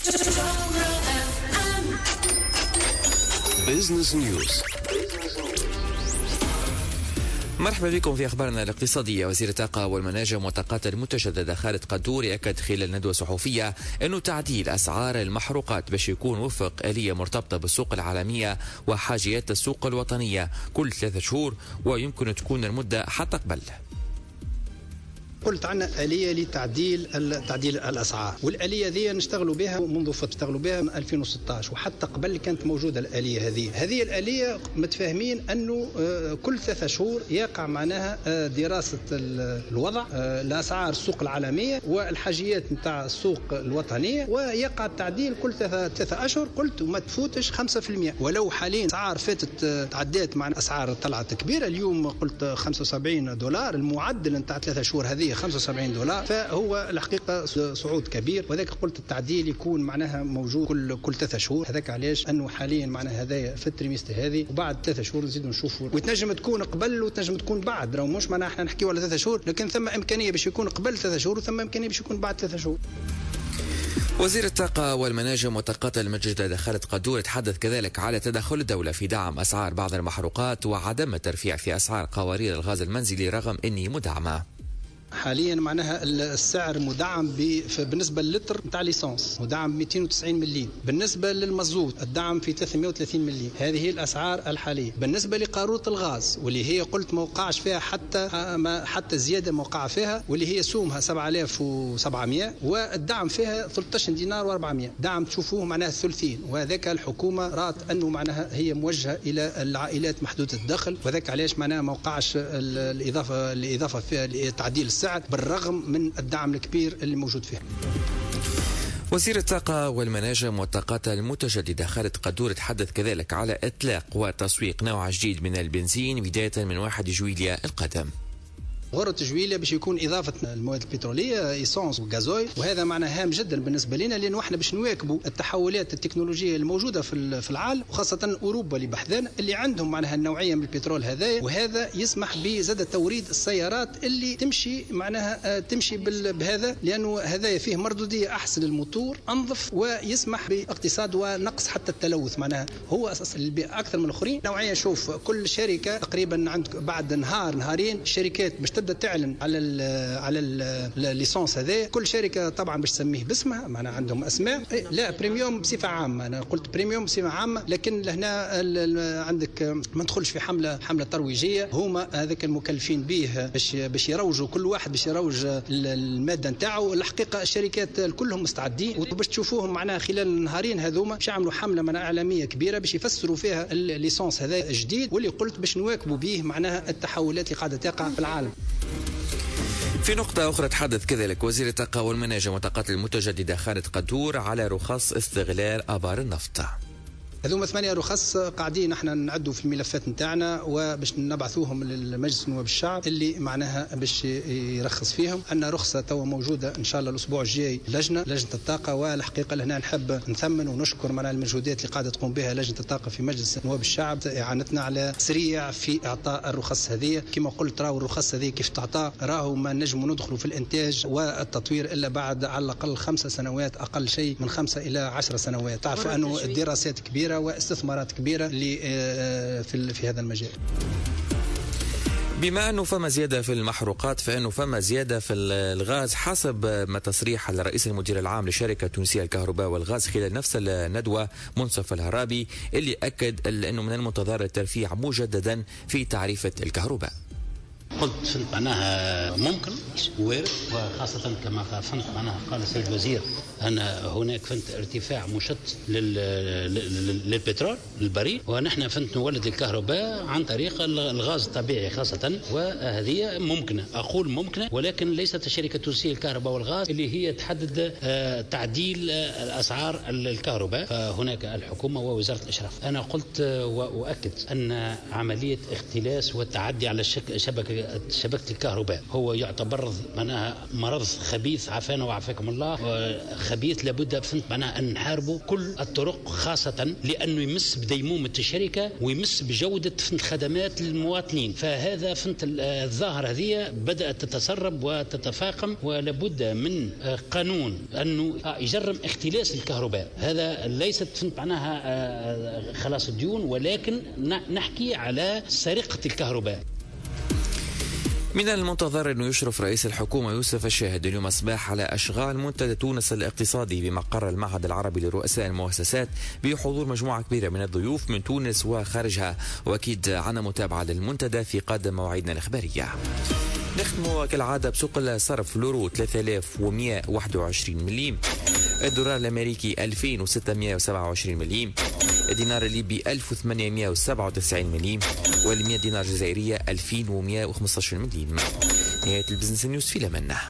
بيزنس نيوز. مرحبا بكم في أخبارنا الاقتصادية. وزير الطاقة والمناجم والطاقات المتجددة خالد قدور يأكد خلال ندوة صحفية أنه تعديل أسعار المحروقات باش يكون وفق آلية مرتبطة بالسوق العالمية وحاجيات السوق الوطنية كل 3 شهور، ويمكن تكون المدة حتى قبل. قلت عنا آلية لتعديل الأسعار، والآلية ذي نشتغلوا بها منذ فترة، نشتغلوا بها من 2016 وحتى قبل كانت موجودة الآلية هذه الآلية متفاهمين أنه كل 3 شهور يقع معناها دراسة الوضع، الأسعار السوق العالمية والحاجيات نتاع السوق الوطنية، ويقع التعديل كل 3 أشهر. قلت وما تفوتش 5%، ولو حاليا أسعار فاتت تعديت مع أسعار طلعت كبيرة. اليوم قلت $75 المعدل نتاع 3 شهور هذه $75، فهو الحقيقة صعود كبير، وذلك قلت التعديل يكون معناها موجود كل 3 شهور. هذاك علاش أنه حاليا معناها هذايا في التريمستر هذه، وبعد 3 شهور نزيدوا نشوفوا، وتنجم تكون قبل وتنجم تكون بعد. راهو مش معناها احنا نحكيوا على 3 شهور، لكن ثم إمكانية باش يكون قبل 3 شهور وثم إمكانية باش يكون بعد 3 شهور. وزير الطاقة والمناجم والطاقات المتجددة خالد قدور تحدث كذلك على تدخل الدولة في دعم أسعار بعض المحروقات وعدم الترفيع في أسعار قوارير الغاز المنزلي رغم أنه مدعمة. حاليا معناها السعر مدعم بالنسبه للتر نتاع ليسانس مدعم 290 مليم، بالنسبه للمازوت الدعم في 330 مليم. هذه هي الاسعار الحاليه. بالنسبه لقاروره الغاز واللي هي قلت ما وقعش فيها حتى زياده موقعه فيها، واللي هي سومها 7700 والدعم فيها 13 دينار و400 دعم، تشوفوه معناها الثلثين. وذاك الحكومه رات انه معناها هي موجهه الى العائلات محدوده الدخل، وذاك علاش معناها ما وقعش الاضافه فيها تعديل السعر بالرغم من الدعم الكبير اللي موجود فيه. وزير الطاقة والمناجم والطاقات المتجددة خالد قدور تحدث كذلك على إطلاق وتسويق نوع جديد من البنزين بداية من 1 جويلية القادم. غرة جويلية باش يكون إضافة المواد البترولية إيسانس وغازويل، وهذا معناه هام جدا بالنسبة لنا، لأنه احنا باش نواكبوا التحولات التكنولوجية الموجودة في العالم، وخاصة أوروبا اللي بحذانا اللي عندهم معناها النوعية من البترول هذايا، وهذا يسمح بزاد توريد السيارات اللي تمشي معناها تمشي بهذا، لأنه هذايا فيه مردودية أحسن للموتور، أنظف، ويسمح باقتصاد ونقص حتى التلوث. معناها هو أكثر من الآخرين نوعية. شوف كل شركة تقريبا عندك بعد نهارين الشركات باش تبدا تعلن على الليسانس هذا. كل شركه طبعا باش تسميه باسمها، معنا عندهم اسماء. لا بريميوم بصفه عامه، انا قلت بريميوم بصفه عامه، لكن لهنا عندك ما ندخلش في حمله ترويجيه. هما هذاك المكلفين به باش يروجوا، كل واحد باش يروج الماده نتاعو. الحقيقه الشركات كلهم مستعدين، وباش تشوفوهم معناها خلال النهارين هذوما باش يعملوا حمله معناها اعلاميه كبيره باش يفسروا فيها الليسانس هذا الجديد، واللي قلت باش نواكبوا به معناها التحولات اللي قاعده تقع في العالم. في نقطة أخرى تحدث كذلك وزير الطاقة والمناجم والطاقات المتجددة خالد قدور على رخص استغلال آبار النفط. هذوما 8 رخص قاعدين احنا نعدوا في الملفات نتاعنا وباش نبعثوهم للمجلس نواب الشعب اللي معناها باش يرخص فيهم. عندنا رخصة توا موجودة ان شاء الله الاسبوع الجاي لجنة الطاقة، والحقيقة لهنا نحب نثمن ونشكر معناها المجهودات اللي قاعدة تقوم بها لجنة الطاقة في مجلس نواب الشعب، اعانتنا على سريع في اعطاء الرخص هذه. كما قلت راهو الرخص هذه كيف تعطى، راهو ما نجموا ندخلوا في الانتاج والتطوير الا بعد على الاقل 5 سنوات، اقل شيء من 5 إلى 10 سنوات. تعرفوا انه الدراسات كبيرة واستثمارات كبيرة في هذا المجال. بما أنه فما زيادة في المحروقات فإنه فما زيادة في الغاز حسب ما تصريح الرئيس المدير العام لشركة تونسية الكهرباء والغاز خلال نفس الندوة منصف الهرابي، اللي أكد أنه من المنتظر الترفيع مجددا في تعريفة الكهرباء. قلت فهمت معناها ممكن وارد، وخاصة كما فهمت معناها قال السيد الوزير أن هناك فهمت ارتفاع مشط للبترول البريد، ونحن فهمت نولد الكهرباء عن طريق الغاز الطبيعي خاصة، وهذه ممكنة. أقول ممكنة، ولكن ليست شركة تونسية الكهرباء والغاز اللي هي تحدد تعديل الأسعار الكهرباء، فهناك الحكومة ووزارة الإشراف. أنا قلت وأؤكد أن عملية اختلاس والتعدي على الشبكة شبكة الكهرباء هو يعتبر معناها مرض خبيث، عافانا وعافاكم الله، خبيث لابد فهمت معناها أن نحاربه كل الطرق، خاصة لأنه يمس بديمومة الشركة ويمس بجودة فهمت خدمات للمواطنين. فهذا فهمت الظاهرة هذه بدأت تتسرب وتتفاقم، ولابد من قانون أنه يجرم اختلاس الكهرباء. هذا ليست فهمت معناها خلاص الديون، ولكن نحكي على سرقة الكهرباء. من المنتظر أن يشرف رئيس الحكومة يوسف الشاهد اليوم الصباح على أشغال منتدى تونس الاقتصادي بمقر المعهد العربي لرؤساء المؤسسات بحضور مجموعة كبيرة من الضيوف من تونس وخارجها، وأكيد عنا متابعة للمنتدى في قادم مواعيدنا الإخبارية. نختم كالعادة بسوق الصرف. اليورو 3121 مليم، الدولار الأمريكي 2627 مليم، الدينار الليبي 1897 مليم، وال100 دينار جزائرية 2115 مليم. نهاية البزنس نيوز في لمنة.